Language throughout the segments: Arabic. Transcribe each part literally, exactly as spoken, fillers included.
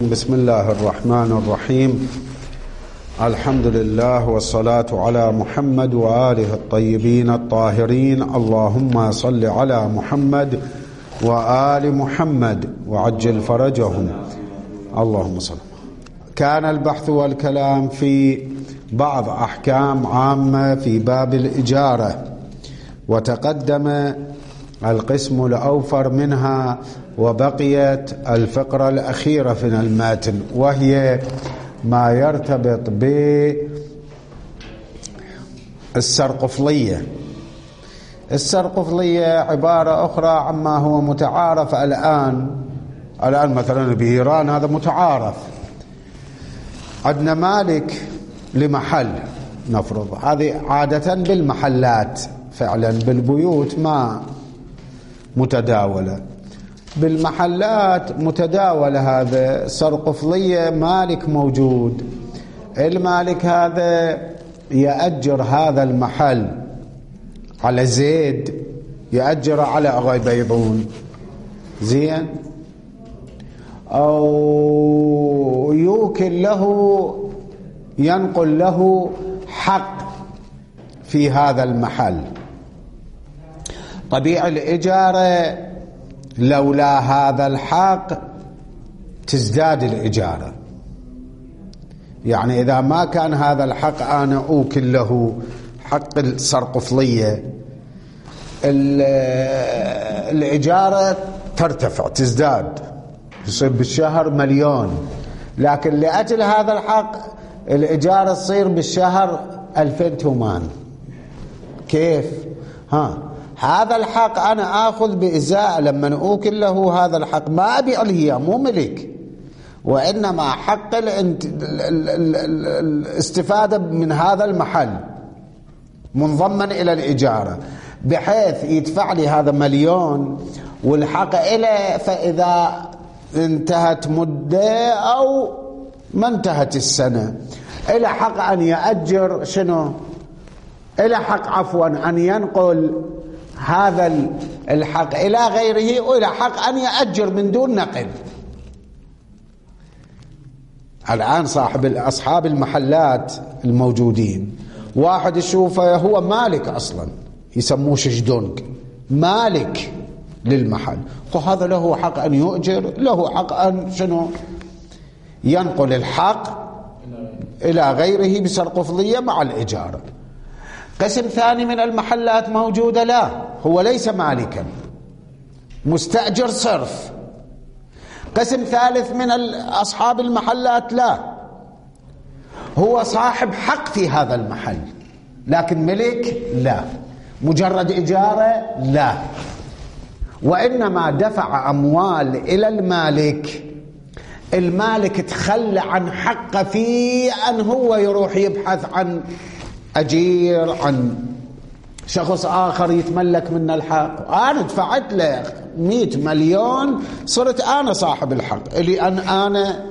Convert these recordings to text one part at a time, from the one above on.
بسم الله الرحمن الرحيم. الحمد لله والصلاة على محمد وآله الطيبين الطاهرين. اللهم صل على محمد وآل محمد وعجل فرجهم. اللهم صل. كان البحث والكلام في بعض أحكام عامة في باب الإجارة، وتقدم القسم الأوفر منها، وبقيت الفقرة الأخيرة في الماتن، وهي ما يرتبط بالسرقفلية. السرقفلية عبارة أخرى عما هو متعارف الآن. الآن مثلا بإيران هذا متعارف، عندنا مالك لمحل نفرض، هذه عادة بالمحلات فعلا، بالبيوت ما متداولة، بالمحلات متداولة. هذا سرقفلية مالك موجود، المالك هذا يأجر هذا المحل على زيد، يأجر على أغاي بيضون، زين، أو يوكل له، ينقل له حق في هذا المحل. طبيعي الإجارة لولا هذا الحق تزداد الإجارة، يعني إذا ما كان هذا الحق أنا أوكل له حق السرقفلية، الإجارة ترتفع تزداد، يصير بالشهر مليون، لكن لأجل هذا الحق الإجارة تصير بالشهر ألفين تومان. كيف؟ ها هذا الحق أنا آخذ بإزاء لما أوكل له هذا الحق، ما أبيع له، مو ملك، وإنما حق الاستفادة من هذا المحل منضمن إلى الإجارة، بحيث يدفع لي هذا مليون والحق إليه، فإذا انتهت مدة أو ما انتهت السنة إلى حق أن يأجر شنو، إلى حق عفوا أن ينقل هذا الحق إلى غيره، وإلى حق أن يأجر من دون نقل. الآن صاحب أصحاب المحلات الموجودين، واحد يشوفه هو مالك أصلا، يسموه شجدونك، مالك للمحل، وهذا له حق أن يؤجر، له حق أن شنو ينقل الحق إلى غيره بسرقفلية مع الإجارة. قسم ثاني من المحلات موجودة، لا، هو ليس مالكا، مستأجر صرف. قسم ثالث من أصحاب المحلات، لا، هو صاحب حق في هذا المحل، لكن ملك لا، مجرد إجارة لا، وإنما دفع أموال إلى المالك، المالك تخلى عن حقه في أن هو يروح يبحث عن أجير، عن شخص آخر يتملك من الحق. أنا دفعت له مئة مليون، صرت أنا صاحب الحق، اللي أن أنا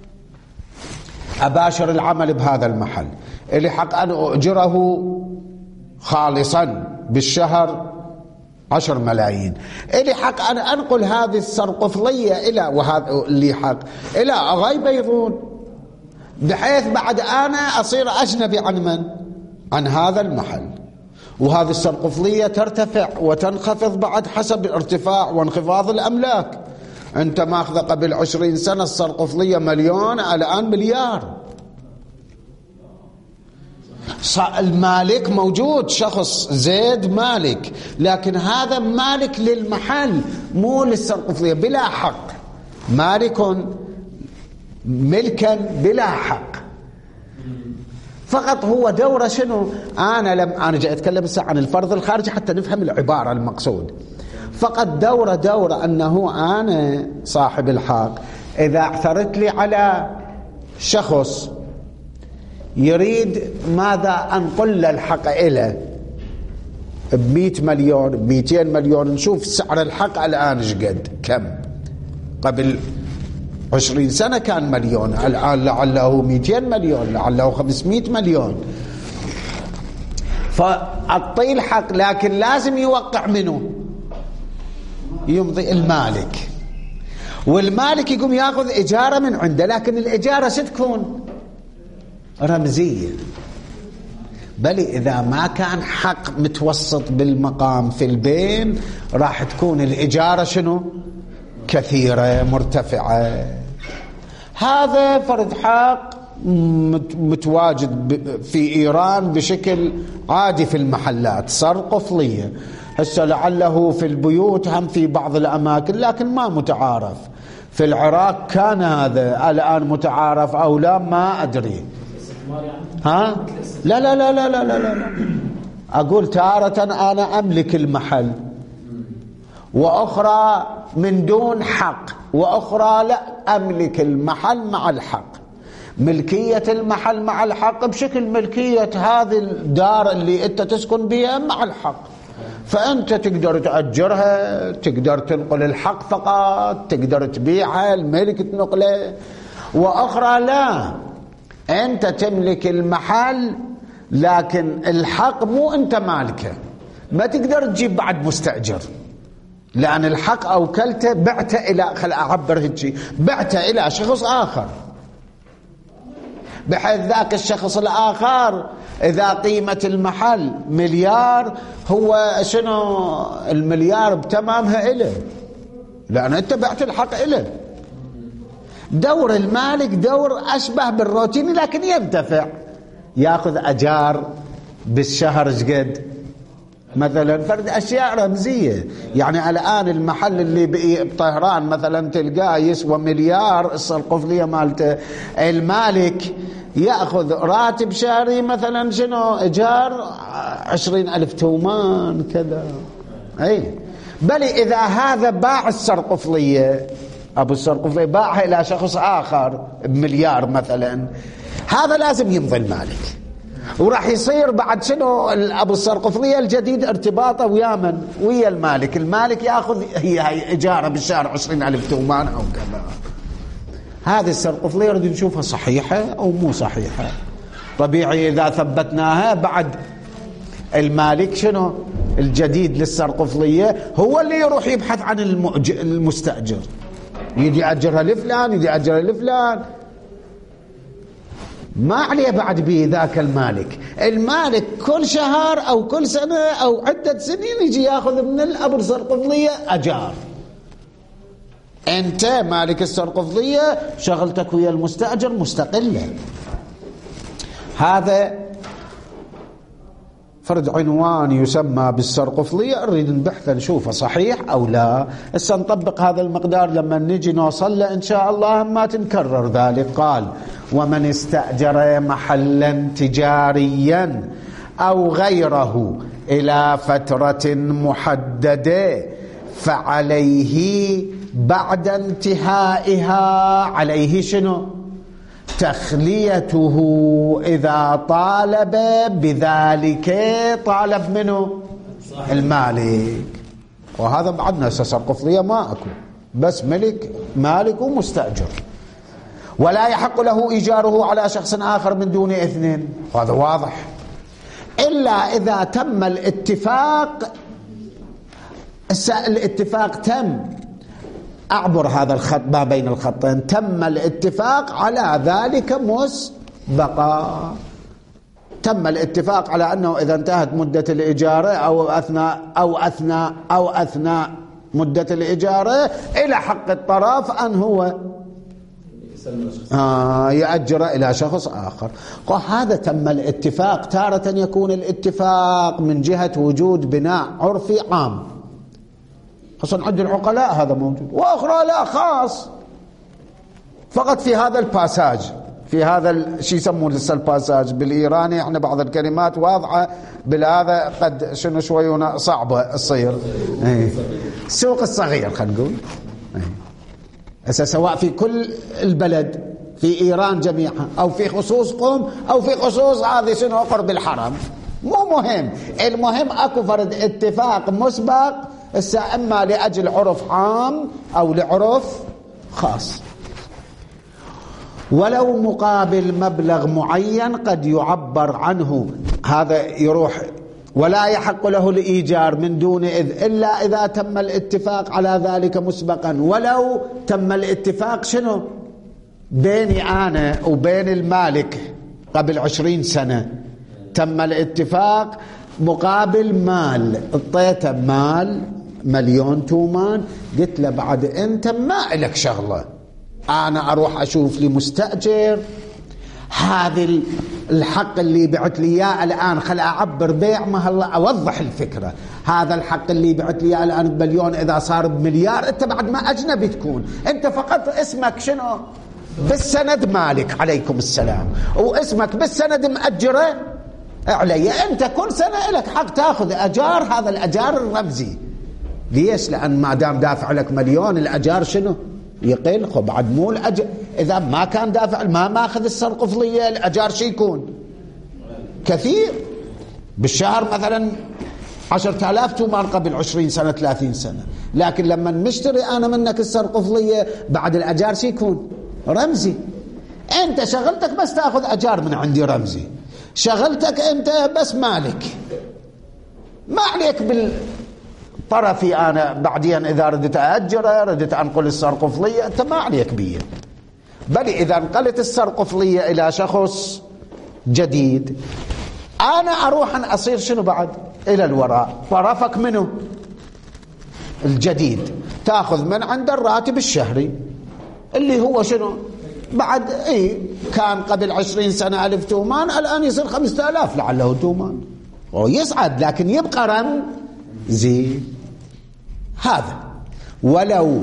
أباشر العمل بهذا المحل، اللي حق أن أؤجره خالصا بالشهر عشر ملايين، اللي حق أن أنقل هذه السرقفلية إلى، وهذا اللي حق إلى أغاي بيضون، بحيث بعد أنا أصير أجنبي عن من؟ عن هذا المحل. وهذه السرقفلية ترتفع وتنخفض بعد حسب ارتفاع وانخفاض الأملاك. أنت ماخذ قبل عشرين سنة السرقفلية مليون، الآن مليار. المالك موجود، شخص زيد مالك، لكن هذا مالك للمحل مو للسرقفلية، بلا حق، مالك ملكا بلا حق، فقط هو دوره شنو. أنا لم أنا جاي أتكلم بس عن الفرض الخارجي حتى نفهم العبارة المقصود. فقط دوره دوره أنه أنا صاحب الحق، إذا اعثرت لي على شخص يريد ماذا أنقل له الحق إليه بمئة مليون بمئتين مليون، نشوف سعر الحق الآن ايش قد كم. قبل عشرين سنة كان مليون، الآن لعله مئتين مليون، لعله خمسمئة مليون. فأعطيه الحق، لكن لازم يوقع منه، يمضي المالك. والمالك يقوم ياخذ إجارة من عنده، لكن الإجارة ستكون رمزية. بل إذا ما كان حق متوسط بالمقام في البين راح تكون الإجارة شنو؟ كثيرة مرتفعة. هذا فرض حق متواجد في إيران بشكل عادي في المحلات، صار قفلية. هسه لعله في البيوت هم في بعض الأماكن، لكن ما متعارف. في العراق كان هذا، الآن متعارف أو لا ما أدري. ها؟ لا لا لا لا لا لا لا أقول تارة أنا أملك المحل، وأخرى من دون حق، وأخرى لا أملك المحل مع الحق. ملكية المحل مع الحق بشكل ملكية هذه الدار اللي أنت تسكن بها مع الحق، فأنت تقدر تأجرها، تقدر تنقل الحق فقط، تقدر تبيعها، الملك تنقله. وأخرى لا، أنت تملك المحل لكن الحق مو أنت مالكه، ما تقدر تجيب بعد مستأجر، لأن الحق أوكلته بعته إلى، خل أعبر هيك، بعته إلى شخص آخر، بحيث ذاك الشخص الآخر إذا قيمة المحل مليار، هو شنو المليار بتمامها إله، لأن أنت بعت الحق إله. دور المالك دور أشبه بالروتين، لكن ينتفع، يأخذ أجار بالشهر شقد مثلا، فرد أشياء رمزية. يعني الآن المحل اللي بطهران مثلا تلقاه يسوى مليار، القفلية مالته، المالك يأخذ راتب شهري مثلا شنو إيجار عشرين ألف تومان كذا. أي بل إذا هذا باع السرقفلية، أبو السرقفلية باعها إلى شخص آخر بمليار مثلا، هذا لازم يمضي المالك، وراح يصير بعد شنو أبو السرقفلية الجديد ارتباطه ويا من؟ ويا المالك. المالك يأخذ هي هي إجارة بالشهر عشرين ألف تومان أو كذا. هذه السرقفلية نريد نشوفها صحيحة أو مو صحيحة. طبيعي إذا ثبتناها بعد المالك شنو الجديد للسرقفلية هو اللي يروح يبحث عن المستأجر، يجي أجرها لفلان، يجي أجرها لفلان، ما عليه بعد به ذاك المالك. المالك كل شهر أو كل سنة أو عدة سنين يجي يأخذ من الأبو السرقفلية أجار. أنت مالك السرقفلية شغلتك ويا المستأجر مستقلة. هذا فرد عنوان يسمى بالسرقفلية، نريد نبحث نشوفه صحيح أو لا. هسه نطبق هذا المقدار لما نجي نوصل له إن شاء الله ما تنكرر ذلك. قال: ومن استأجر محلا تجاريا أو غيره إلى فترة محددة فعليه بعد انتهائها، عليه شنو؟ تخليته إذا طالب بذلك. طالب منه؟ المالك. وهذا بعدنا سرقفلية ما أكو، بس ملك مالك ومستأجر، ولا يحق له إيجاره على شخص آخر من دون اثنين. هذا واضح، إلا إذا تم الاتفاق. الاتفاق تم، أعبر هذا الخط ما بين الخطين، تم الاتفاق على ذلك مسبقا. تم الاتفاق على أنه إذا انتهت مدة الإجارة أو أثناء أو أثناء أو أثناء مدة الإجارة إلى حق الطرف أن هو آه يأجر إلى شخص آخر. وهذا تم الاتفاق. تارة يكون الاتفاق من جهة وجود بناء عرفي عام، خصوصا عند العقلاء هذا موجود، وأخرى لا، خاص فقط في هذا الباساج، في هذا شيء يسمونه لسه الباساج بالإيراني. احنا بعض الكلمات واضحة، بالهذا قد شنو شوي صعبة تصير. السوق الصغير خلينا نقول، هسه سواء في كل البلد في إيران جميعها أو في خصوص قم أو في خصوص هذه شنو قرب الحرم، مو مهم. المهم أكو فرد اتفاق مسبق، هسه إما لأجل عرف عام أو لعرف خاص، ولو مقابل مبلغ معين قد يعبر عنه. هذا يروح ولا يحق له الإيجار من دون إذ إلا إذا تم الاتفاق على ذلك مسبقا. ولو تم الاتفاق شنو بيني أنا وبين المالك قبل عشرين سنة، تم الاتفاق مقابل مال، اعطيته مال مليون تومان، قلت له بعد أنت ما لك شغلة، أنا أروح أشوف لي مستأجر، هذا الحق اللي بعت لي اياه الان خل اعبر بيع، ما هلا اوضح الفكره، هذا الحق اللي بعت لي اياه الان بمليون اذا صار بمليار، انت بعد ما اجنبي تكون، انت فقط اسمك شنو بالسند مالك عليكم السلام، واسمك بالسند مأجره علي، انت كل سنه لك حق تاخذ اجار، هذا الاجار الرمزي. ليش؟ لان ما دام دافع لك مليون الاجار شنو يقل، خب بعد مو الأجر، إذا ما كان دافع ما ماخذ السرقفلية الأجار شي يكون كثير، بالشهر مثلا عشرة آلاف تومان قبل عشرين سنة ثلاثين سنة، لكن لما نشتري أنا منك السرقفلية بعد الأجار شي يكون رمزي. أنت شغلتك بس تأخذ أجار من عندي رمزي، شغلتك أنت بس مالك، ما عليك بال طرفي أنا بعدين إذا ردت أأجره ردت أنقل السرقفلية، أنت ما عليك بيه. بل إذا انقلت السرقفلية إلى شخص جديد، أنا أروح أن أصير شنو بعد إلى الوراء، طرفك منه الجديد تأخذ من عند الراتب الشهري اللي هو شنو بعد إيه كان قبل عشرين سنة ألف تومان، الآن يصير خمسة آلاف لعله تومان، ويصعد لكن يبقى رمزي. هذا ولو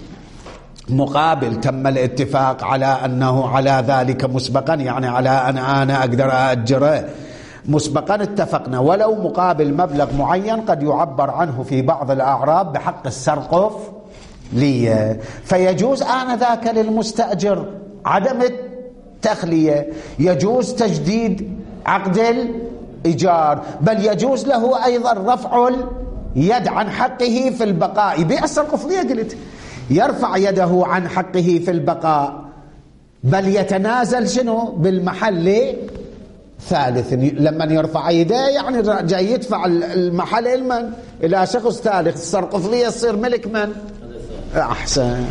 مقابل تم الاتفاق على أنه على ذلك مسبقا، يعني على أن أنا أقدر أأجره مسبقا اتفقنا، ولو مقابل مبلغ معين قد يعبر عنه في بعض الأعراب بحق السرقف لي، فيجوز آنذاك للمستأجر عدم التخلية، يجوز تجديد عقد الإيجار، بل يجوز له أيضا رفع يد عن حقه في البقاء. يبيع السرقفلية قلت يرفع يده عن حقه في البقاء، بل يتنازل شنو بالمحل ثالث. لما يرفع يده يعني جاي يدفع المحل المن إلى شخص ثالث، السرقفلية تصير ملك من؟ أحسن.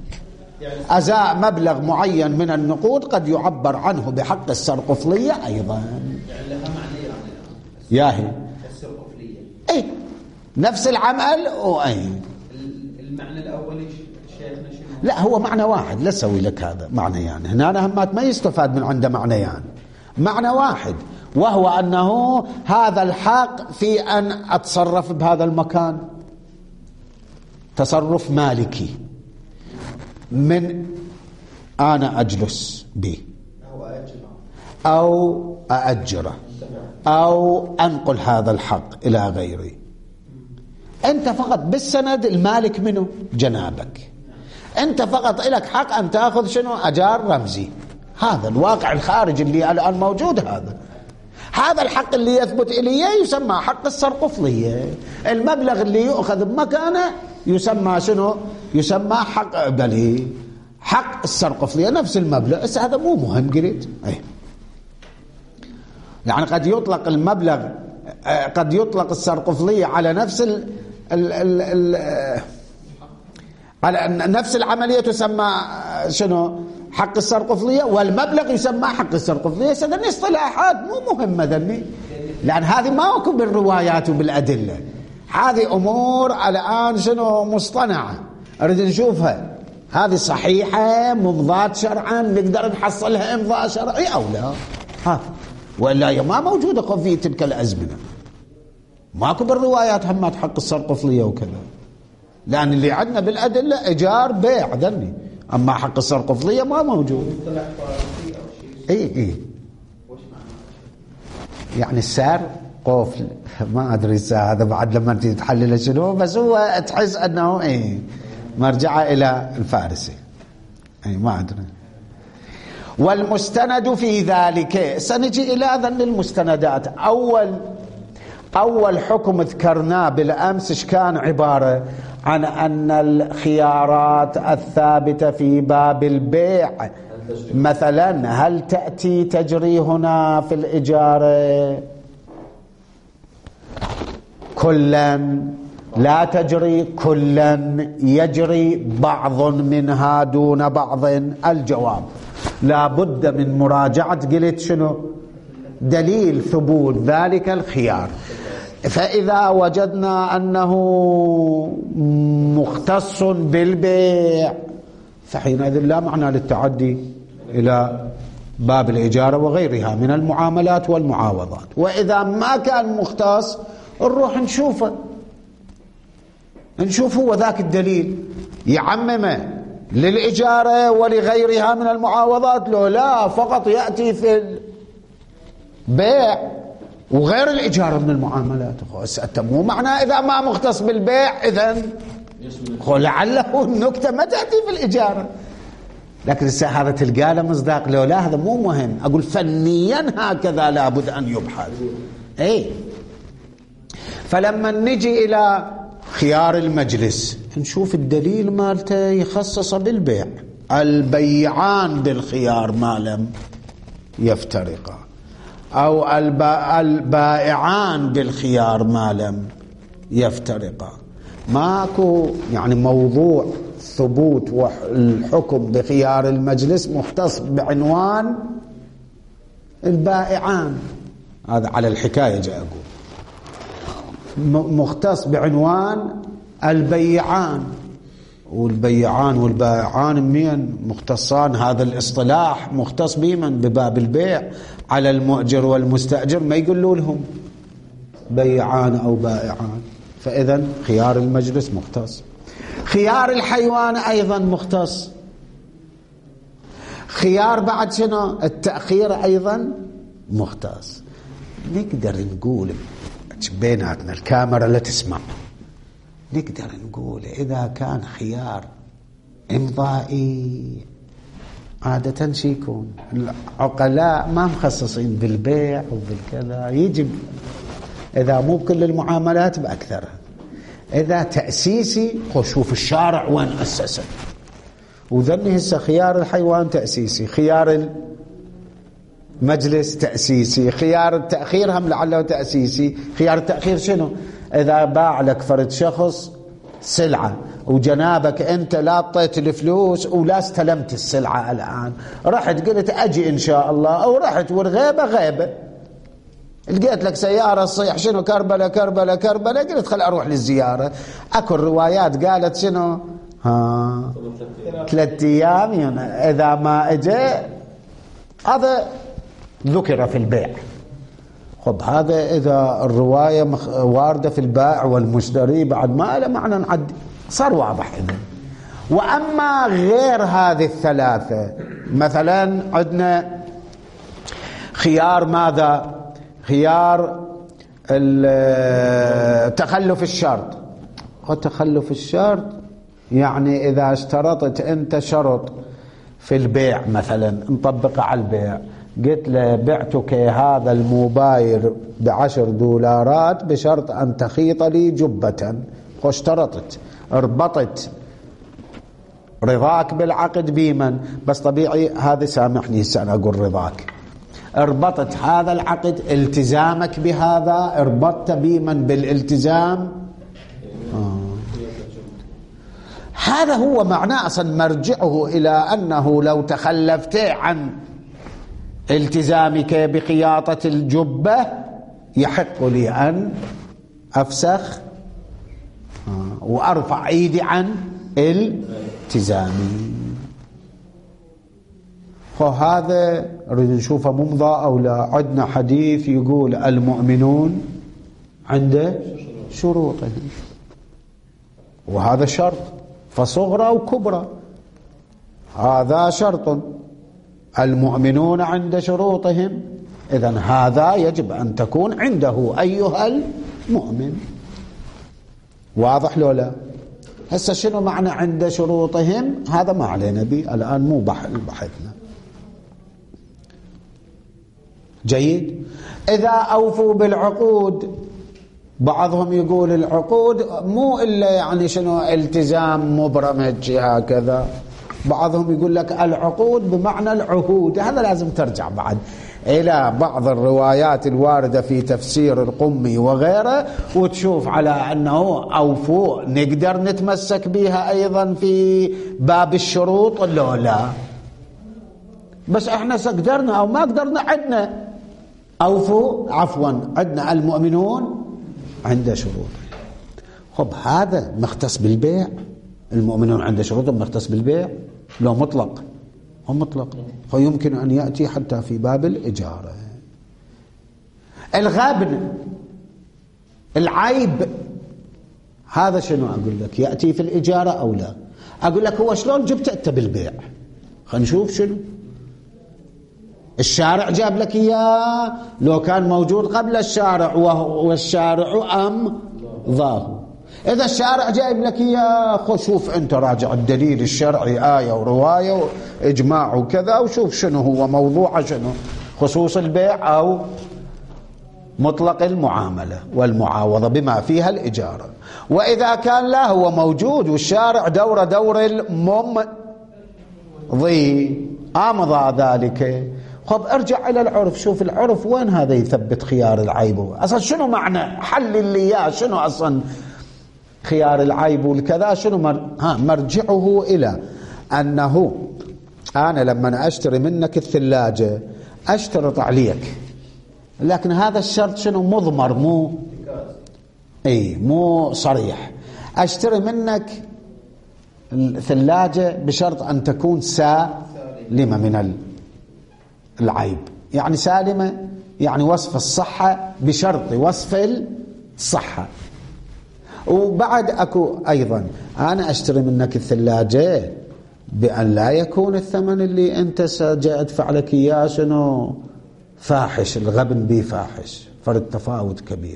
أزاء مبلغ معين من النقود قد يعبر عنه بحق السرقفلية أيضا. يعني لها معنى ياهي السرقفلية اي نفس العمل واي المعنى الاولي شيخنا شنو؟ لا هو معنى واحد، لا اسوي لك هذا معنى يعني هنا أنا همات ما يستفاد من عنده معنى يعني معنى واحد، وهو أنه هذا الحق في أن أتصرف بهذا المكان تصرف مالكي، من أنا أجلس به أو أأجره أو أنقل هذا الحق إلى غيري، أنت فقط بالسند المالك منه جنابك، أنت فقط لك حق أن تأخذ شنو أجار رمزي. هذا الواقع الخارجي اللي الآن موجود، هذا هذا الحق اللي يثبت إليه يسمى حق السرقفلية، المبلغ اللي يؤخذ بمكانه يسمى شنو؟ يسمى حق بلي حق السرقفلية، نفس المبلغ. بس هذا مو مهم قريت أي. يعني قد يطلق المبلغ، قد يطلق السرقفلية على نفس ال ال ال ال على نفس العملية تسمى شنو؟ حق السرقفلية، والمبلغ يسمى حق السرقفلية. هذه اصطلاحات مو مهمة ذني، لأن هذه ما هو بالروايات وبالأدلة، هذه أمور الآن شنو مصطنعة أريد نشوفها، هذه صحيحة ممضاة شرعا نقدر نحصلها إمضاء شرعي أو لا، ها وإلا هي ما موجودة في تلك الأزمنة، ماكو بالروايات همات حق السرقفلية وكذا، لأن اللي عندنا بالأدلة إيجار بيع ذني، أما حق السرقفلية ما موجود. إيه إيه يعني السعر قفل ما أدري هذا بعد لما تحلل شنو، بس هو تحس أنه إيه مرجعة إلى الفارسي، إيه ما أدري. والمستند في ذلك، سنجي إلى ذن المستندات. أول أول حكم ذكرناه بالأمس إيش كان؟ عبارة عن أن الخيارات الثابتة في باب البيع مثلا هل تأتي تجري هنا في الإجارة؟ كلا لا تجري كلا، يجري بعض منها دون بعض. الجواب لا بد من مراجعة قلت شنو دليل ثبوت ذلك الخيار. فإذا وجدنا أنه مختص بالبيع فحينئذ لا معنى للتعدي إلى باب الإجارة وغيرها من المعاملات والمعاوضات. وإذا ما كان مختص نروح نشوفه نشوف هو ذاك الدليل يعممه للإجارة ولغيرها من المعاوضات لو لا فقط يأتي في البيع وغير الإجارة من المعاملات. مو معنى إذا ما مختص بالبيع إذن لعله النكتة ما تأتي في الإجارة، لكن هذا تلقى له مصداق لو لا. هذا مو مهم، أقول فنيا هكذا لابد أن يبحث. أي فلما نجي إلى خيار المجلس نشوف الدليل مالته يخصص بالبيع. البيعان بالخيار ما لم يفترقا، أو البائعان بالخيار ما لم يفترقا. ماكو يعني موضوع ثبوت الحكم بخيار المجلس مختص بعنوان البائعان. هذا على الحكاية جاء أقول مختص بعنوان البيعان، والبيعان والبائعان مين مختصان؟ هذا الاصطلاح مختص بمن؟ بباب البيع. على المؤجر والمستأجر ما يقولوا لهم بيعان أو بائعان. فإذا خيار المجلس مختص. خيار الحيوان أيضا مختص. خيار بعد شنو التأخير أيضا مختص. نقدر نقول بيناتنا الكاميرا لا تسمع، نقدر نقول إذا كان خيار إمضائي عادة شي يكون العقلاء ما مخصصين بالبيع وبالكذا، يجب إذا مو بكل المعاملات بأكثرها. إذا تأسيسي شوف الشارع وين أسسه، وذني هسه خيار الحيوان تأسيسي، خيار المجلس تأسيسي، خيار التأخير هم لعله تأسيسي. خيار التأخير شنو؟ إذا باع لك فرد شخص سلعة وجنابك أنت لا اعطيت الفلوس ولا استلمت السلعة الآن، رحت قلت أجي إن شاء الله، أو رحت والغيبة غيبة، لقيت لك سيارة صيح شنو كربلة كربلة كربلة، قلت خل أروح للزيارة. أكو الروايات قالت شنو ها ثلاثة أيام يعني إذا ما أجي. هذا ذكر في البيع. خب هذا إذا الرواية واردة في البائع والمشتري بعد ما له معنى نعدي، صار واضح إذن. وأما غير هذه الثلاثة مثلا عندنا خيار ماذا؟ خيار تخلف الشرط. وتخلف الشرط يعني إذا اشترطت أنت شرط في البيع مثلا نطبقه على البيع، قلت له بعتك هذا الموبايل بعشر دولارات بشرط أن تخيط لي جبة، واشترطت اربطت رضاك بالعقد بيمن، بس طبيعي هذا سامحني هسه أنا أقول رضاك، اربطت هذا العقد التزامك بهذا، اربطت بيمن بالالتزام. آه. هذا هو معناه أصلا مرجعه إلى أنه لو تخلفت عن التزامك بخياطة الجبة يحق لي أن أفسخ وأرفع إيدي عن التزامي. فهذا نريد نشوفه ممضى أو لا. عندنا حديث يقول المؤمنون عند شروطهم، وهذا شرط فصغرى وكبرى، هذا شرط المؤمنون عند شروطهم، إذن هذا يجب أن تكون عنده أيها المؤمن. واضح لو لا؟ هسه شنو معنى عند شروطهم؟ هذا ما علينا به الآن، مو بحثنا. جيد. إذا أوفوا بالعقود، بعضهم يقول العقود مو إلا يعني شنو التزام مبرمج هكذا، بعضهم يقول لك العقود بمعنى العهود. هذا لازم ترجع بعد إلى بعض الروايات الواردة في تفسير القمي وغيره وتشوف على أنه أوفوا نقدر نتمسك بها أيضا في باب الشروط ولا لا. بس احنا قدرنا أو ما قدرنا عندنا أوفوا عفوا عندنا المؤمنون عند شروط. خب هذا مختص بالبيع، المؤمنون عند شروطهم مختص بالبيع لو مطلق هم مطلق، فيمكن أن يأتي حتى في باب الإجارة. الغبن العيب هذا شنو أقول لك يأتي في الإجارة أو لا؟ أقول لك هو شلون جبت أنت بالبيع؟ خلينا نشوف شنو الشارع جاب لك إياه، لو كان موجود قبل الشارع والشارع أم ضاه. إذا الشارع جايب لك إياه شوف أنت راجع الدليل الشرعي آية ورواية وإجماع وكذا وشوف شنو هو موضوع شنو خصوص البيع أو مطلق المعاملة والمعاوضة بما فيها الإجارة. وإذا كان لا هو موجود والشارع دور دور الممضي أمضى ذلك، خب ارجع إلى العرف شوف العرف وين هذا يثبت خيار العيب أصلا شنو معنى حل اللي إياه شنو أصلا خيار العيب والكذا شنو مر... ها مرجعه إلى أنه أنا لما أشتري منك الثلاجة أشترط عليك، لكن هذا الشرط شنو مضمر مو اي مو صريح. أشتري منك الثلاجة بشرط أن تكون سالمة من العيب، يعني سالمة يعني وصف الصحة بشرط وصف الصحة. وبعد أكو أيضا أنا أشتري منك الثلاجة بأن لا يكون الثمن اللي أنت جاء أدفع لك إياه شنو فاحش، الغبن به فاحش، فرق تفاوت كبير.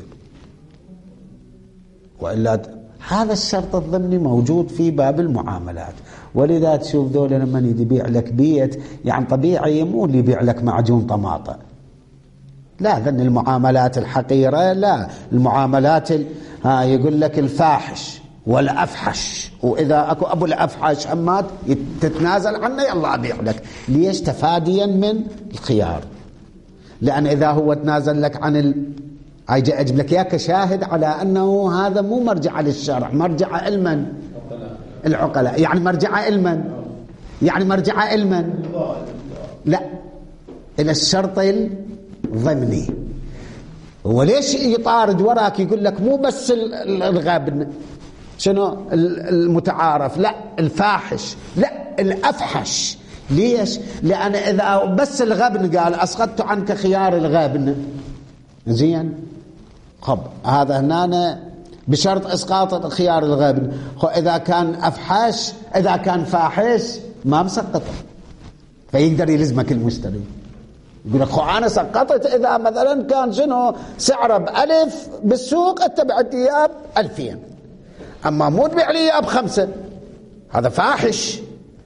وإلا هذا الشرط الضمني موجود في باب المعاملات. ولذا تشوف ذول لما يبيع لك بيت يعني طبيعي مو اللي يبيع لك معجون طماطة، لا ذن المعاملات الحقيرة، لا المعاملات ال... ها يقول لك الفاحش والأفحش، وإذا أكو أبو الأفحش أما تتنازل عنه يلا أبيع لك. ليش؟ تفاديا من الخيار، لأن إذا هو تنازل لك عن ال... أجيب لك إياه كشاهد على أنه هذا مو مرجع للشرع، مرجع علما العقلاء، يعني مرجع علما يعني مرجع علما لا إلى الشرط الضمني. وليش يطارد وراك يقول لك مو بس الغبن شنو المتعارف، لا الفاحش، لا الأفحش. ليش؟ لأن إذا بس الغبن قال أسقطت عنك خيار الغبن زين، خب هذا هنا بشرط إسقاط خيار الغبن. إذا كان أفحش إذا كان فاحش ما مسقطه، فيقدر يلزمك المشتري يقول لك خو أنا سقطت إذا مثلا كان شنو سعره بألف بالسوق أنت بعت إياه بألفين، أما مو تبيع لي إياه بخمسة، هذا فاحش.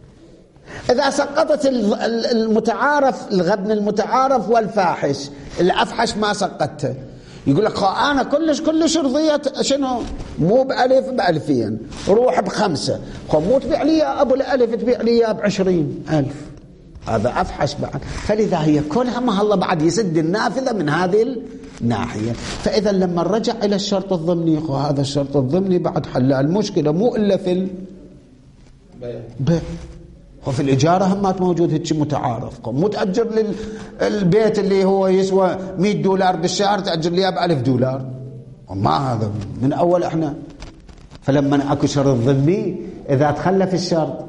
إذا سقطت المتعارف الغبن المتعارف والفاحش، الأفحش ما سقطته، يقول لك خو أنا كلش كلش رضيت شنو مو بألف بألفين روح بخمسة، خو مو تبيع لي إياه أبو الألف تبيع لي إياه بعشرين ألف، هذا أفحش بعد. فلذا هي كلها ما الله بعد يسد النافذة من هذه الناحية. فإذا لما رجع إلى الشرط الضمني، هذا الشرط الضمني بعد حل المشكلة مو إلا في البيع، وفي الإجارة همات موجود هيك متعارف، مو تأجر للبيت اللي هو يسوى مئة دولار بالشهر تأجر ليه بألف دولار، وما هذا من أول إحنا. فلما أكو شرط ضمني إذا تخلف الشرط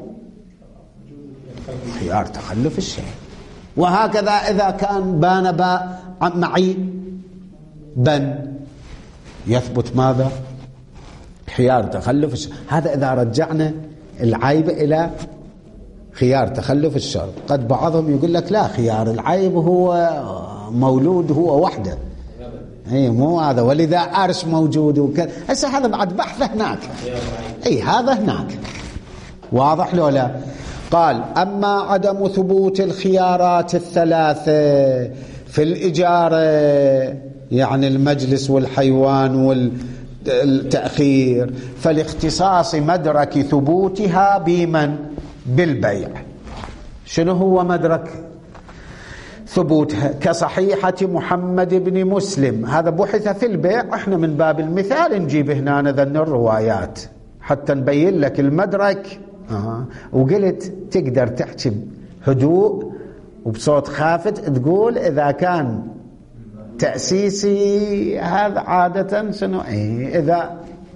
خيار تخلف الشرط. وهكذا إذا كان بان با معي بن يثبت ماذا خيار تخلف الشرط. هذا إذا رجعنا العيب إلى خيار تخلف الشرط. قد بعضهم يقول لك لا خيار العيب هو مولود هو وحده، اي مو هذا، ولذا أرش موجود وكذا. هسه هذا بعد بحث هناك، اي هذا هناك واضح لو لا. قال أما عدم ثبوت الخيارات الثلاثة في الإجارة، يعني المجلس والحيوان والتأخير، فالاختصاص مدرك ثبوتها بمن بالبيع. شنو هو مدرك ثبوتها؟ كصحيحة محمد بن مسلم، هذا بحث في البيع، احنا من باب المثال نجيب هنا ذن الروايات حتى نبين لك المدرك. آه. وقلت تقدر تحكي بهدوء وبصوت خافت تقول إذا كان تأسيسي هذا عادة شنو إيه إذا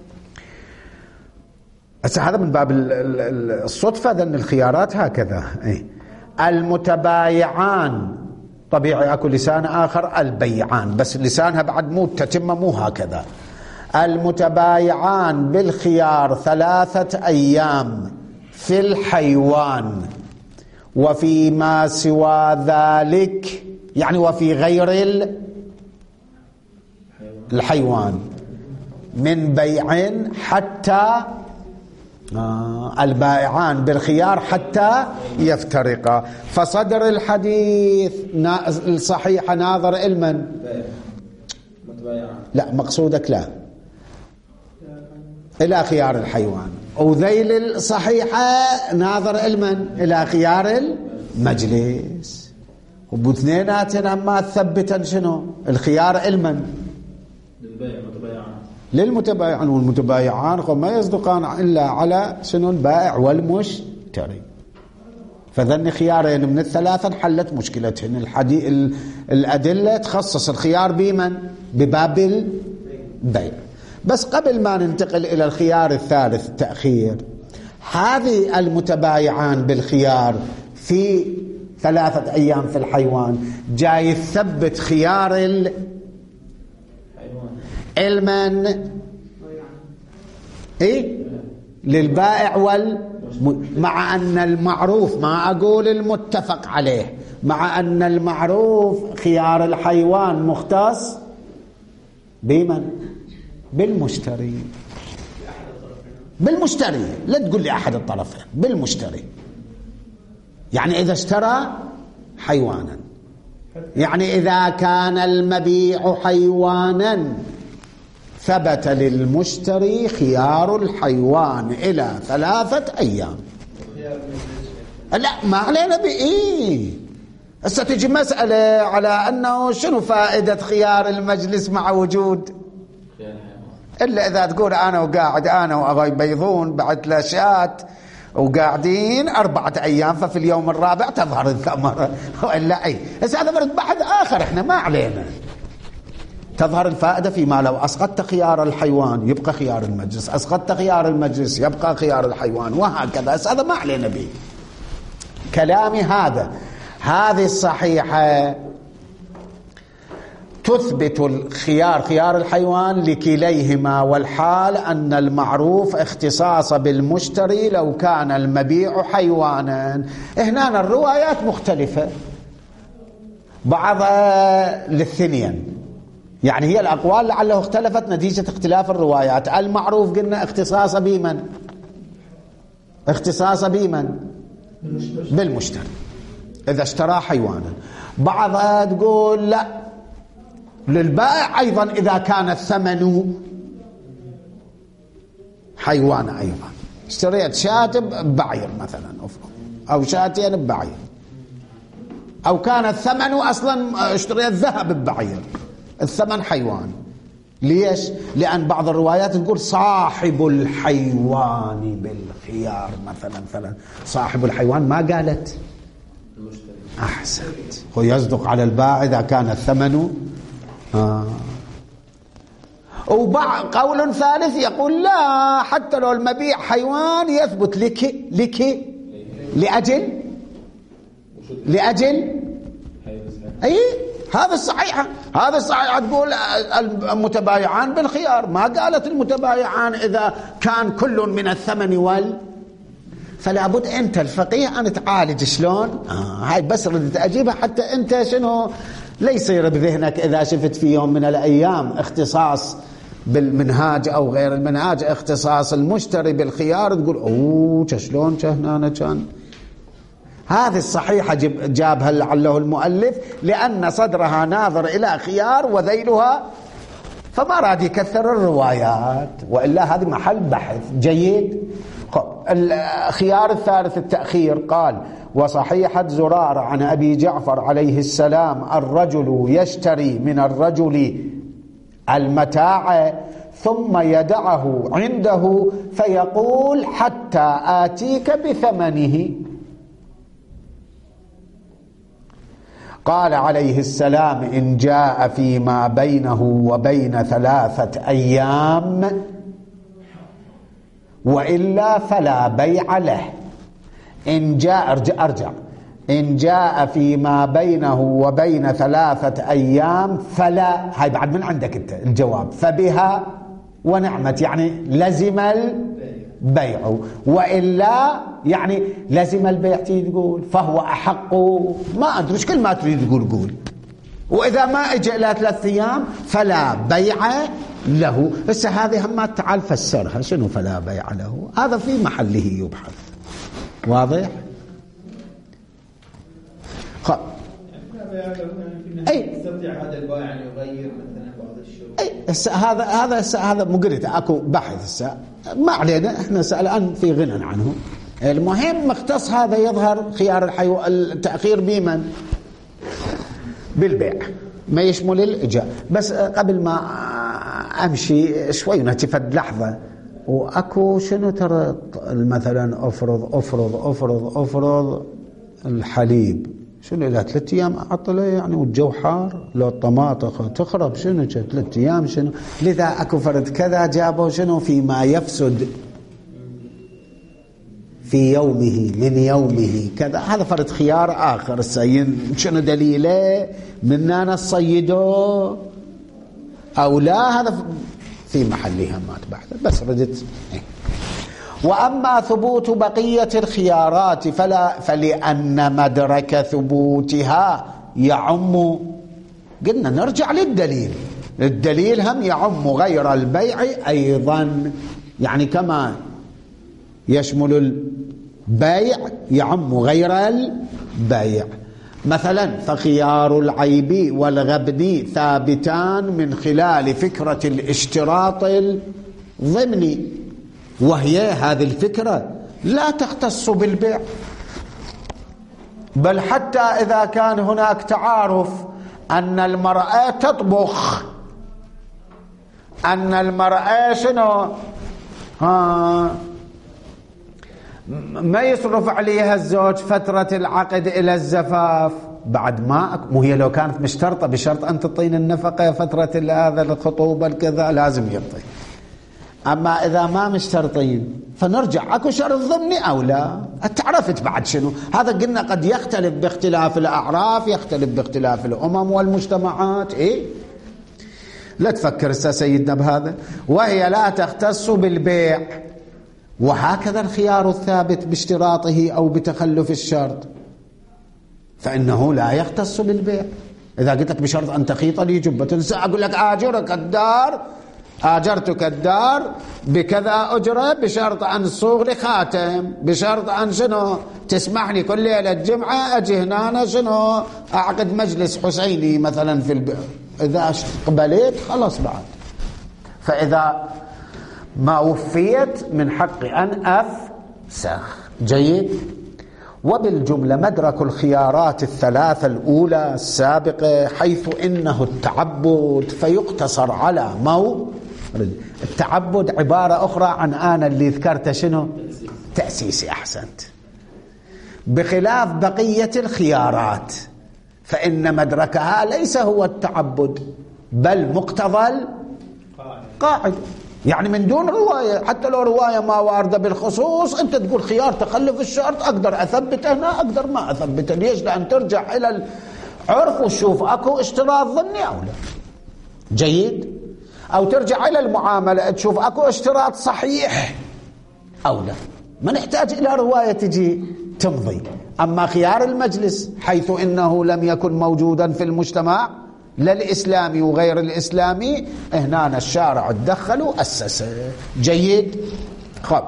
هذا من باب الصدفة ذن الخيارات هكذا. إيه المتبايعان طبيعي اكو لسان اخر البيعان، بس لسانها بعد مو تتم مو هكذا. المتبايعان بالخيار ثلاثة ايام في الحيوان، وفيما سوى ذلك يعني وفي غير الحيوان من بيع حتى آه البائعان بالخيار حتى يفترقا. فصدر الحديث الصحيح ناظر المن لا مقصودك لا إلى خيار الحيوان، وذيل الصحيحة ناظر المن إلى خيار المجلس، وباثنيناتنا ما ثبتا شنو الخيار المن للمتبايعان، والمتبايعان ما يصدقان إلا على شنو البائع والمشتري. فذن خيارين من الثلاثة حلت مشكلتهن. الحديث الأدلة تخصص الخيار بمن بباب البيع. بس قبل ما ننتقل إلى الخيار الثالث التأخير، هذه المتبايعان بالخيار في ثلاثة أيام في الحيوان جاي يثبت خيار ال المن إيه للبائع وال مع أن المعروف، ما أقول المتفق عليه، مع أن المعروف خيار الحيوان مختص بمن بالمشتري بالمشتري لا تقول لي أحد الطرفين، بالمشتري. يعني إذا اشترى حيوانا، يعني إذا كان المبيع حيوانا ثبت للمشتري خيار الحيوان إلى ثلاثة أيام. لا ما علينا بإيه. هسه تجي مسألة على أنه شنو فائدة خيار المجلس مع وجود، إلا إذا تقول أنا وقاعد أنا وأبي بيضون بعد لاشات وقاعدين أربعة أيام ففي اليوم الرابع تظهر الثمرة وإلا أي. بس هذا مرد بحث آخر إحنا ما علينا. تظهر الفائدة فيما لو أسقطت خيار الحيوان يبقى خيار المجلس، أسقطت خيار المجلس يبقى خيار الحيوان، وهكذا. بس هذا ما علينا به. كلامي هذا، هذه الصحيحة تثبت الخيار خيار الحيوان لكليهما، والحال أن المعروف اختصاص بالمشتري لو كان المبيع حيوانا. هنا الروايات مختلفة، بعضها للثنين، يعني هي الأقوال لعله اختلفت نتيجة اختلاف الروايات. المعروف قلنا اختصاص بمن اختصاص بمن بالمشتري إذا اشترى حيوانا. بعضها تقول لا للبائع أيضا إذا كان الثمن حيوان أيضا. اشتريت شاة ببعير مثلا أو شاتين ببعير، أو كان الثمن أصلا اشتريت ذهب ببعير، الثمن حيوان. ليش؟ لأن بعض الروايات تقول صاحب الحيوان بالخيار مثلا مثلا صاحب الحيوان ما قالت أحسنت. هو يصدق على البائع إذا كان الثمن آه. وبعض قول ثالث يقول لا، حتى لو المبيع حيوان يثبت لك لك لأجل لأجل أي هذا الصحيحة. هذا الصحيحة تقول المتبايعان بالخيار، ما قالت المتبايعان إذا كان كل من الثمن وال. فلا بد أنت الفقيه أن تعالج شلون آه. هاي بس ردت أجيبها حتى أنت شنو لا يصير بذهنك إذا شفت في يوم من الأيام اختصاص بالمنهاج أو غير المنهاج اختصاص المشتري بالخيار تقول أوه شلون هنا كان. هذه الصحيحة جابها لعله المؤلف لأن صدرها ناظر إلى خيار وذيلها، فما راد يكثر الروايات، وإلا هذه محل بحث جيد. الخيار الثالث التأخير. قال: وصحيحة زرارة عن أبي جعفر عليه السلام: الرجل يشتري من الرجل المتاع ثم يدعه عنده فيقول حتى آتيك بثمنه. قال عليه السلام: إن جاء فيما بينه وبين ثلاثة أيام وإلا فلا بيع له. إن جاء أرجع, أرجع إن جاء فيما بينه وبين ثلاثة أيام فلا، هاي بعد من عندك أنت الجواب، فبها ونعمت، يعني لزم البيع، وإلا يعني لزم البيع تقول فهو أحق، ما أدري كل ما تريد تقول قول. وإذا ما اجى إلى ثلاث أيام فلا بيع له. بس هذه هم تعال فسرها، شنو فلا بيع له؟ هذا في محله يبحث. واضح؟ خب اي يستطيع هذا البائع ان يغير مثلا بعض الشروط. اي هذا هذا هذا مقرته اكو بحث هسه، ما علينا احنا الان في غنى عنه. المهم مختص هذا يظهر خيار الحي التأخير بمن؟ بالبيع، ما يشمل الإجاء. بس قبل ما أمشي شوي نتفد لحظة، وأكو شنو ترى مثلا أفرض أفرض أفرض أفرض الحليب شنو له ثلاث أيام أعطله يعني والجو حار، لو الطماطة تخرب شنو ثلاث أيام شنو، لذا أكو فرد كذا جابوا شنو فيما يفسد في يومه من يومه كذا. هذا فرد خيار آخر. السين شنو دليله؟ مننا نصيده أو لا، هذا في محلها ما تبحث. بس ردت. وأما ثبوت بقية الخيارات فلا، فلأن مدرك ثبوتها يعم، قلنا نرجع للدليل، الدليل هم يعم غير البيع أيضا، يعني كما يشمل البيع يعم غير البيع. مثلا فخيار العيب والغبن ثابتان من خلال فكرة الاشتراط الضمني، وهي هذه الفكرة لا تختص بالبيع، بل حتى إذا كان هناك تعارف أن المرأة تطبخ، أن المرأة شنو ها ما يصرف عليها الزوج فترة العقد إلى الزفاف، بعد ما مو هي لو كانت مشترطة بشرط أن تعطينا النفقة فترة هذا الخطوبة الكذا لازم يعطي. أما إذا ما مشترطين فنرجع أكو شرط ضمني أو لا. تعرفت بعد شنو هذا؟ قلنا قد يختلف باختلاف الأعراف، يختلف باختلاف الأمم والمجتمعات. إيه لا تفكر سيدنا بهذا. وهي لا تختص بالبيع، وهكذا الخيار الثابت باشتراطه أو بتخلف الشرط فإنه لا يختص بالبيع. إذا قلت لك بشرط أن تخيط لي جبة، أقول لك آجرك الدار، آجرتك الدار بكذا أجرة بشرط أن صوغ لي خاتم، بشرط أن شنو تسمح لي كل ليلة الجمعة أجي هنا شنو أعقد مجلس حسيني مثلا في البيع. إذا قبلت خلاص بعد. فإذا ما وفيت من حق أن أفسخ. جيد. وبالجملة مدرك الخيارات الثلاثة الأولى السابقة حيث إنه التعبد فيقتصر على مو التعبد، عبارة أخرى عن أنا اللي ذكرت شنو تأسيسي. أحسنت. بخلاف بقية الخيارات فإن مدركها ليس هو التعبد بل مقتضى القاعدة، يعني من دون رواية. حتى لو رواية ما واردة بالخصوص أنت تقول خيار تخلف الشرط أقدر أثبته هنا أقدر ما أثبته. ليش؟ لأن ترجع إلى العرف وشوف أكو اشتراط ضمني أو لا. جيد. أو ترجع إلى المعاملة تشوف أكو اشتراط صحيح أو لا. ما نحتاج إلى رواية تجي تمضي. أما خيار المجلس حيث إنه لم يكن موجودا في المجتمع لا الإسلامي وغير الإسلامي، هنا الشارع تدخل وأسسه. جيد. خب.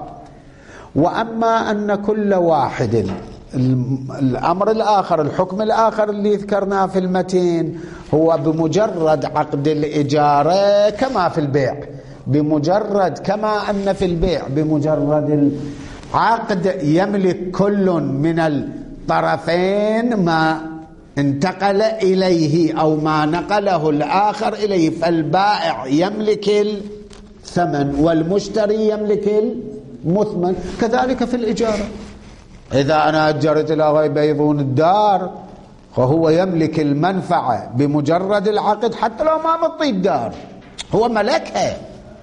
وأما أن كل واحد، الأمر الآخر الحكم الآخر اللي ذكرناه في المتين هو بمجرد عقد الإجارة كما في البيع، بمجرد كما أن في البيع بمجرد عقد يملك كل من الطرفين ما انتقل إليه أو ما نقله الآخر إليه، فالبائع يملك الثمن والمشتري يملك المثمن. كذلك في الإجارة، إذا أنا أجرت إلى غير بيضون الدار فهو يملك المنفعة بمجرد العقد حتى لو ما مطي الدار، هو ملكها،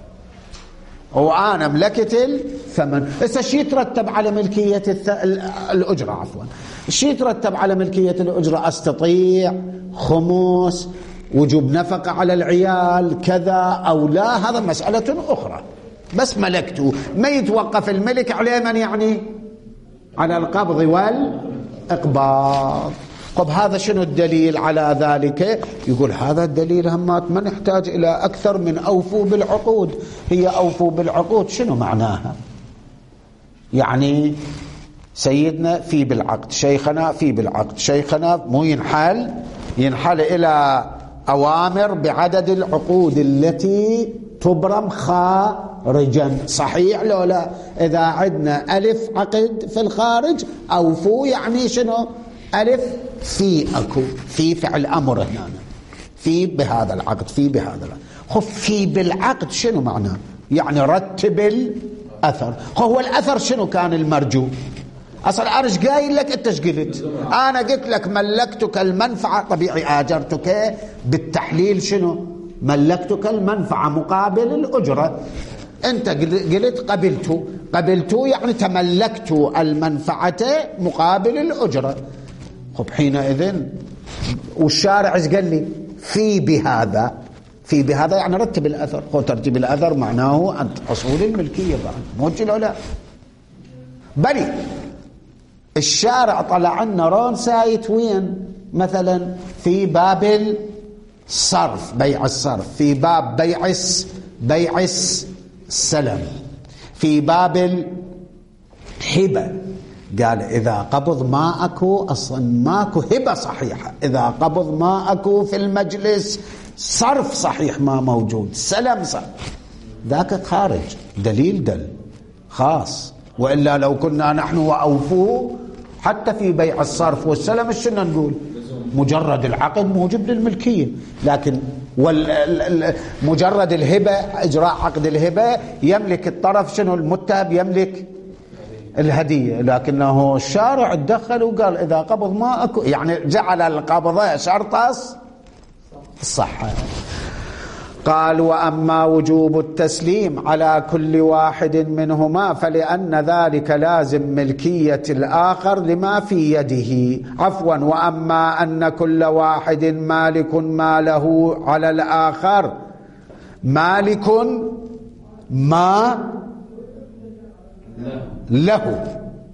وأنا ملكت الثمن. إذا شيء يترتب على ملكية الث... الأجرة عفوا شيء يترتب على ملكية الأجرة، أستطيع خمس، وجوب نفقة على العيال كذا أو لا، هذا مسألة أخرى. بس ملكته، ما يتوقف الملك عليه من يعني على القبض والإقباض. طب هذا شنو الدليل على ذلك؟ يقول هذا الدليل همات ما نحتاج إلى أكثر من أوفوا بالعقود. هي أوفوا بالعقود شنو معناها؟ يعني سيدنا في بالعقد، شيخنا في بالعقد، شيخنا مو ينحل ينحل إلى أوامر بعدد العقود التي تبرم خارجا، صحيح لو لا؟ إذا عندنا ألف عقد في الخارج أوفوا، يعني شنو؟ ألف في أكو في فعل أمر هنا، في بهذا العقد، في بهذا العقد. خف في بالعقد شنو معناه؟ يعني رتب الأثر. هو الأثر شنو كان المرجو؟ أصل أنا ايش قايل لك؟ أنت ايش قلت؟ أنا قلت لك ملكتك المنفعة، طبيعي آجرتك بالتحليل شنو؟ ملكتك المنفعة مقابل الأجرة. أنت قلت قبلت، قبلت يعني تملكت المنفعة مقابل الأجرة. خب حينئذ والشارع ايش قال لي؟ في بهذا، في بهذا يعني رتب الأثر. هو ترتيب الأثر معناه أن حصول الملكية بعد موجه ولا لا؟ بلي الشارع طلع لنا رون سايت وين؟ مثلا في باب الصرف، بيع الصرف، في باب بيع بيع السلم، في باب الهبة. قال إذا قبض ما أكو أصلا ماكو هبة صحيحة، إذا قبض ما أكو في المجلس صرف صحيح ما موجود، سلم صح، ذاك خارج دليل دل خاص. وإلا لو كنا نحن وأوفوا حتى في بيع الصرف والسلم شنو نقول؟ مجرد العقد موجب للملكية. لكن مجرد الهبة، إجراء عقد الهبة يملك الطرف شنو؟ المتهب يملك الهدية. لكنه الشارع تدخل وقال إذا قبض ما أكو، يعني جعل القبضة شرط الصحة. قال وأما وجوب التسليم على كل واحد منهما فلأن ذلك لازم ملكية الآخر لما في يده. عفوا وأما أن كل واحد مالك ما له على الآخر، مالك ما له،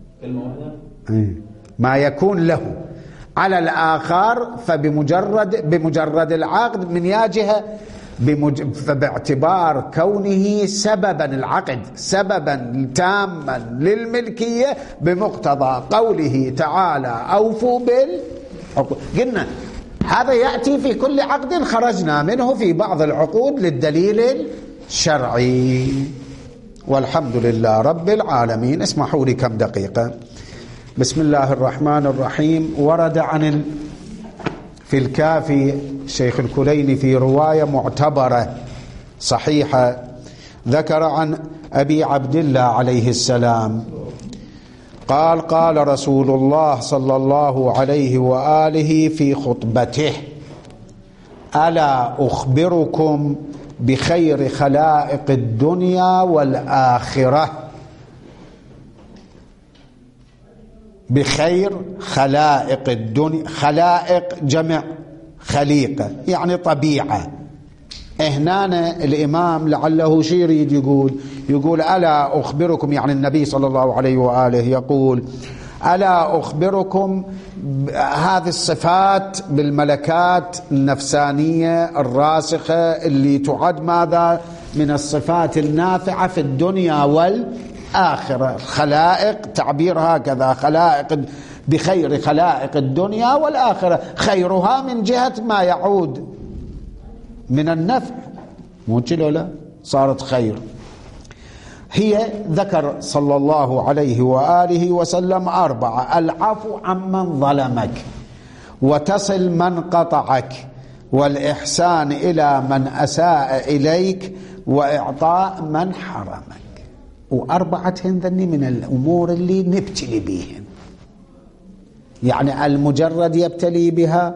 ما يكون له على الآخر، فبمجرد بمجرد العقد من يا جهة بمج... فباعتبار كونه سببا، العقد سببا تاما للملكية بمقتضى قوله تعالى أوفوا بالعقود. قلنا هذا يأتي في كل عقد خرجنا منه في بعض العقود للدليل الشرعي. والحمد لله رب العالمين. اسمحوا لي كم دقيقة. بسم الله الرحمن الرحيم. ورد عن ال... في الكافي الشيخ الكليني في رواية معتبرة صحيحة، ذكر عن أبي عبد الله عليه السلام قال قال رسول الله صلى الله عليه وآله في خطبته: ألا أخبركم بخير خلائق الدنيا والآخرة؟ بخير خلائق الدنيا، خلائق جمع خليقة يعني طبيعة. هنا الإمام لعله شيء يريد يقول يقول ألا أخبركم، يعني النبي صلى الله عليه وآله يقول ألا أخبركم هذه الصفات بالملكات النفسانية الراسخة اللي تعد ماذا من الصفات النافعة في الدنيا والآخرة. خلائق تعبير هكذا، خلائق بخير خلائق الدنيا والآخرة، خيرها من جهة ما يعود من النفع، مو كده لا صارت خير. هي ذكر صلى الله عليه وآله وسلم أربعة: العفو عمن ظلمك، وتصل من قطعك، والإحسان إلى من أساء إليك، وإعطاء من حرمك. وأربعتهن ذني من الأمور اللي نبتلي بيهن، يعني المجرد يبتلي بها،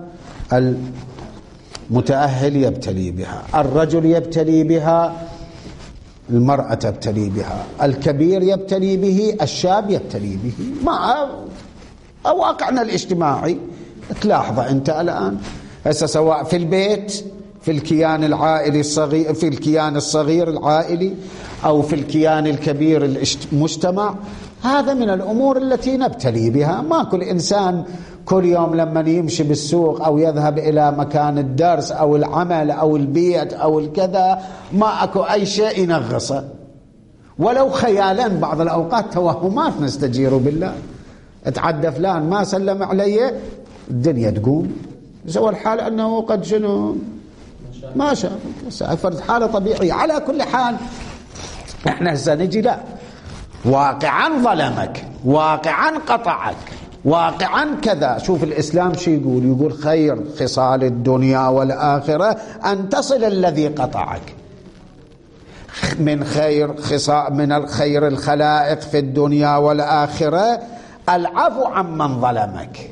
المتأهل يبتلي بها، الرجل يبتلي بها، المرأة تبتلي بها، الكبير يبتلي به، الشاب يبتلي به، مع واقعنا الاجتماعي. تلاحظ أنت الآن هسه سواء في البيت، في الكيان العائلي الصغير، في الكيان الصغير العائلي، أو في الكيان الكبير المجتمع، هذا من الأمور التي نبتلي بها. ما كل إنسان كل يوم لما يمشي بالسوق أو يذهب إلى مكان الدرس أو العمل أو البيت أو الكذا ما أكو أي شيء ينغصه، ولو خيالا بعض الأوقات توهمات نستجير بالله. اتعدى فلان ما سلم علي، الدنيا تقوم، سوى الحال أنه قد شنو ما شاء، فرد حالة طبيعية. على كل حال احنا هسه نجي لا، واقعا ظلمك، واقعا قطعك، واقعا كذا. شوف الإسلام شو يقول؟ يقول خير خصال الدنيا والآخرة أن تصل الذي قطعك. من خير خصال من الخير الخلائق في الدنيا والآخرة العفو عمن ظلمك.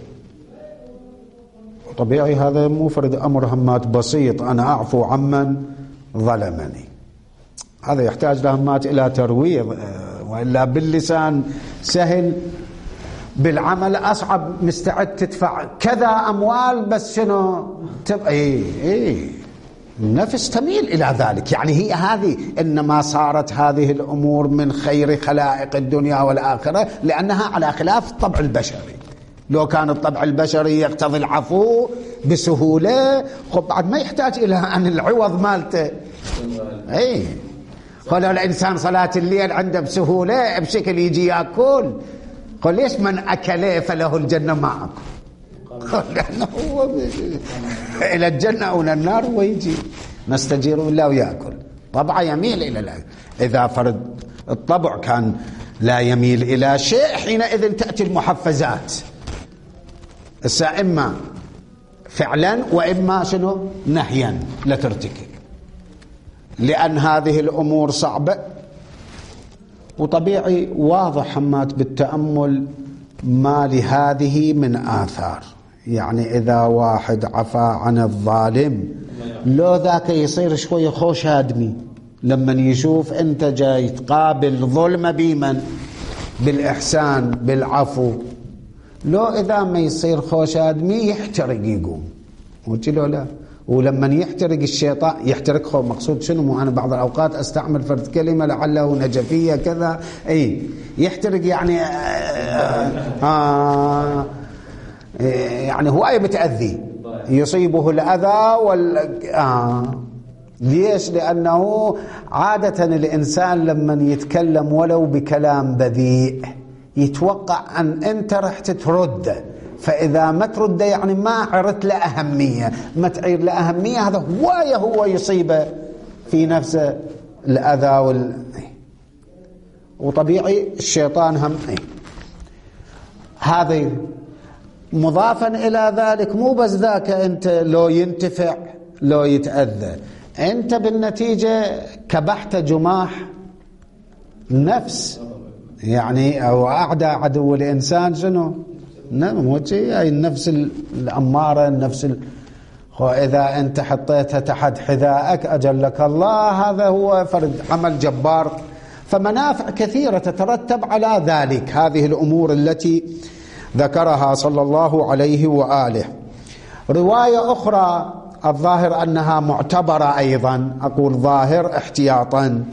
طبيعي هذا مو فرد أمر همات بسيط، أنا أعفو عمن ظلمني، هذا يحتاج لهمات إلى ترويض، وإلا باللسان سهل، بالعمل أصعب. مستعد تدفع كذا أموال بس شنو تبقى إيه إيه النفس تميل إلى ذلك. يعني هي هذه، إنما صارت هذه الأمور من خير خلائق الدنيا والآخرة لأنها على خلاف الطبع البشري. لو كان الطبع البشري يقتضي العفو بسهولة، خب بعد ما يحتاج إلى أن العوض مالته. إيه قال الإنسان صلاة الليل عنده بسهولة بشكل يجي يأكل، قال ليش من أكله فله الجنة ما أكل؟ قال لأنه هو إلى الجنة أو إلى النار ويجي نستجير بالله ويأكل. طبعا يميل إلى الأكل. إذا فرد الطبع كان لا يميل إلى شيء، حينئذ تأتي المحفزات، إما فعلا وإما شنو نهيا لا ترتكب، لأن هذه الأمور صعبة. وطبيعي واضح حمات بالتأمل ما لهذه من آثار. يعني إذا واحد عفا عن الظالم لو ذاك يصير شوية خوش هادمي، لما يشوف أنت جاي تقابل ظلم بمن؟ بالإحسان بالعفو. لو إذا ما يصير خوش هادمي يحترق يقوم، وجلو لا. ولما يحترق الشيطان يحترق خو مقصود شنو؟ مو أنا بعض الأوقات أستعمل فرد كلمة لعله نجفية كذا، أي يحترق يعني آه آه يعني هو أي متأذي يصيبه الأذى وال آه ليش؟ لأنه عادة الإنسان لما يتكلم ولو بكلام بذيء يتوقع أن أنت رح تترد، فإذا ما ترد يعني ما عرت له أهمية، ما تعير له أهمية، هذا هو هو يصيبه في نفسه الأذى وال... وطبيعي الشيطان هم ايه. هذا مضافا إلى ذلك مو بس ذاك أنت لو ينتفع لو يتأذى، أنت بالنتيجة كبحت جماح النفس، يعني أو أعدى عدو الإنسان شنو؟ أي النفس الأمارة، النفس ال... وإذا أنت حطيتها تحت حذائك أجلك الله، هذا هو فرد عمل جبار. فمنافع كثيرة تترتب على ذلك، هذه الأمور التي ذكرها صلى الله عليه وآله. رواية أخرى الظاهر أنها معتبرة أيضا، أقول ظاهر احتياطا،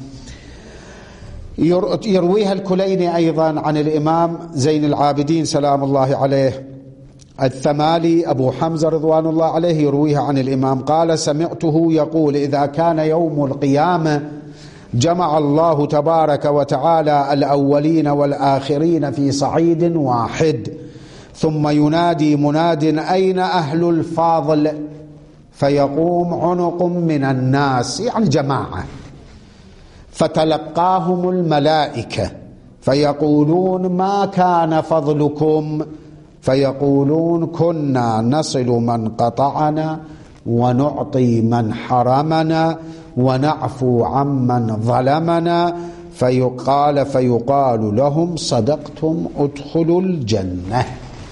يرويها الكليني أيضا عن الإمام زين العابدين سلام الله عليه. الثمالي أبو حمزة رضوان الله عليه يرويها عن الإمام قال: سمعته يقول: إذا كان يوم القيامة جمع الله تبارك وتعالى الأولين والآخرين في صعيد واحد، ثم ينادي مناد: أين أهل الفاضل؟ فيقوم عنق من الناس، يعني جماعة، فتلقاهم الملائكة فيقولون ما كان فضلكم؟ فيقولون كنا نصل من قطعنا ونعطي من حرمنا ونعفو عمن ظلمنا. فيقال فيقال لهم صدقتم ادخلوا الجنة.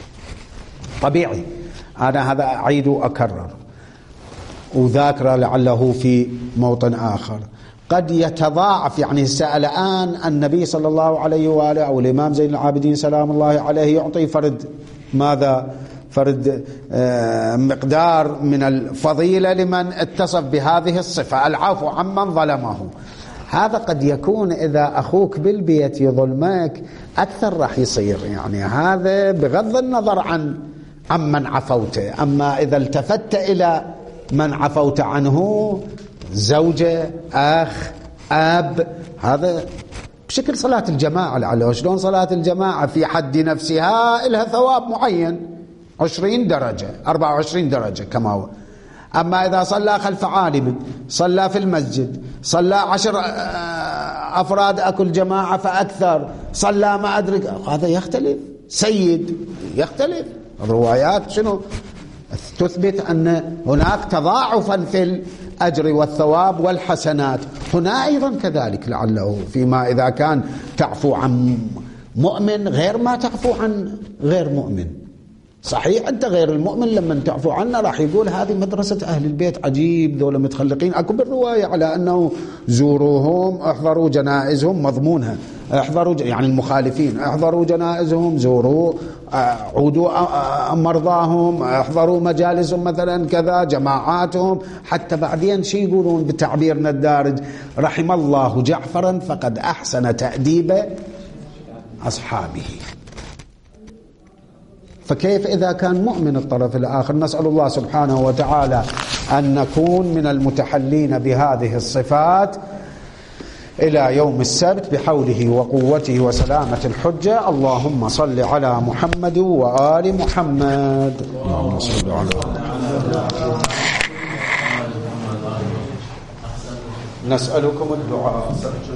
طبيعي، أنا هذا أعيد وأكرر وذاكر لعله في موطن آخر. قد يتضاعف، يعني سأل الآن النبي صلى الله عليه وآله أو الإمام زين العابدين سلام الله عليه يعطي فرد ماذا؟ فرد آه مقدار من الفضيلة لمن اتصف بهذه الصفة، العفو عمن ظلمه. هذا قد يكون إذا أخوك بالبيت يظلمك أكثر راح يصير، يعني هذا بغض النظر عن عمن عفوت. أما إذا التفت إلى من عفوت عنه، زوجة، أخ، أب، هذا بشكل صلاة الجماعة لعله. شلون صلاة الجماعة في حد نفسها لها ثواب معين، عشرين درجة، أربعة وعشرين درجة كما هو. أما إذا صلى خلف عالم، صلى في المسجد، صلى عشر أفراد أكل جماعة فأكثر، صلى ما أدرك، هذا يختلف. سيد يختلف. الروايات شنو تثبت؟ أن هناك تضاعفا في الأجر والثواب والحسنات. هنا أيضا كذلك لعله، فيما إذا كان تعفو عن مؤمن غير ما تعفو عن غير مؤمن. صحيح أنت غير المؤمن لما تعفو عنه راح يقول هذه مدرسة أهل البيت، عجيب ذولا متخلقين. أكو بالرواية على أنه زوروهم، احضروا جنائزهم، مضمونها احضروا يعني المخالفين، احضروا جنائزهم، زوروا، عودوا مرضاهم، احضروا مجالسهم مثلا كذا، جماعاتهم. حتى بعدين شي يقولون بتعبيرنا الدارج: رحم الله جعفرا فقد أحسن تأديب أصحابه. فكيف إذا كان مؤمن الطرف الآخر؟ نسأل الله سبحانه وتعالى أن نكون من المتحلين بهذه الصفات إلى يوم السبت بحوله وقوته وسلامة الحجة. اللهم صل على محمد وآل محمد. اللهم صل على محمد. نسألكم الدعاء.